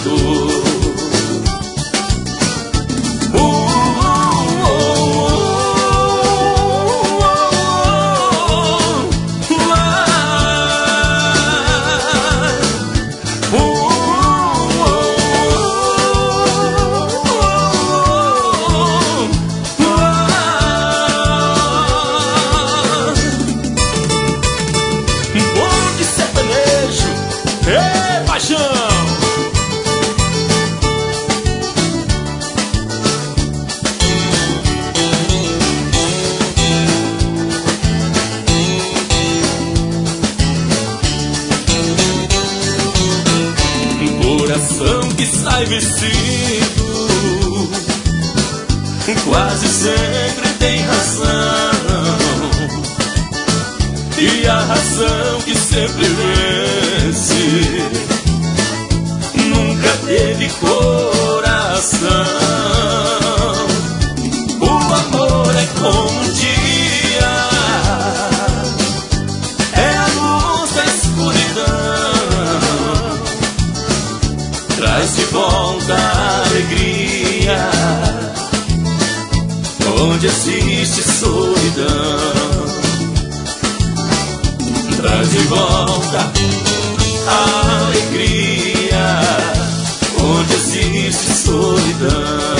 Coração que sai vestido quase sempre tem razão, e a razão que sempre vence nunca teve coração. O amor é como um dia, é a luz da escuridão, traz de volta a alegria onde existe solidão. Traz de volta a alegria onde existe solidão.